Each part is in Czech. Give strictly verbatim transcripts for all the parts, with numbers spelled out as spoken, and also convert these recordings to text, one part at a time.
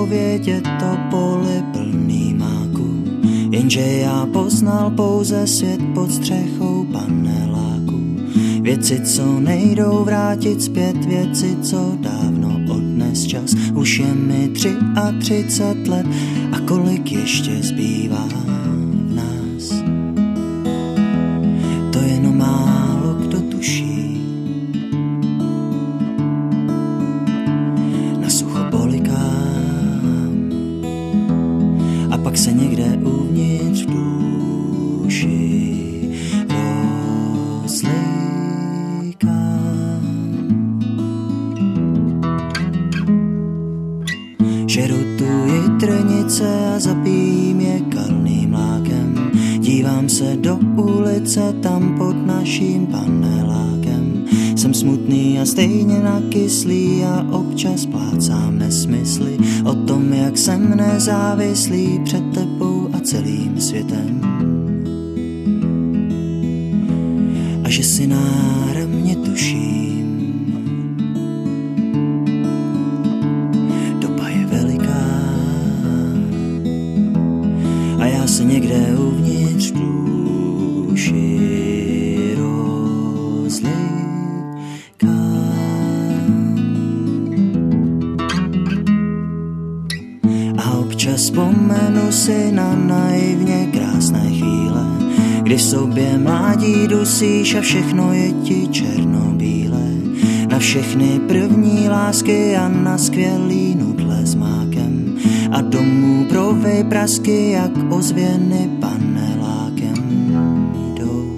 vědět to pole plný máku. Jenže já poznal pouze svět pod střechou paneláku. Věci, co nejdou vrátit zpět, věci, co dávno odnes čas. Už je mi tři a třicet let a kolik ještě zbývá v nás. To jenom málo kdo tuší. Na sucho polikám a pak se někde uvnitř v duši rozlíkám. Žerutuji trnice a zapijím je kalným mlákem. Dívám se do ulice tam pod naším panelákem. Jsem smutný a stejně nakyslý a občas plácám nesmysly o tom, jak jsem nezávislý před tebou a celým světem. A že si náramně tuším, doba je veliká a já se někde uvnitř duši rozlíkám. A občas vzpomenu si na naivně krásné chvíle, kdy v sobě mládí dusíš a všechno je ti černobílé. Na všechny první lásky a na skvělý nudle s mákem a domů pro vyprasky, jak ozvěny panelákem jdou.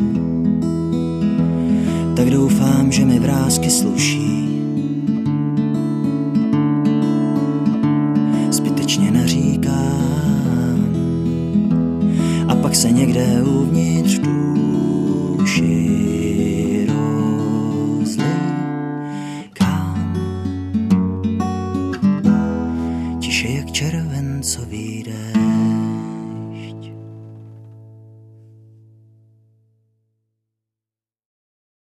Tak doufám, že mi vrásky sluší. Zbytečně naříkám a pak se někde uvnitř v duši rozlíkám. Tiše jak červencový den.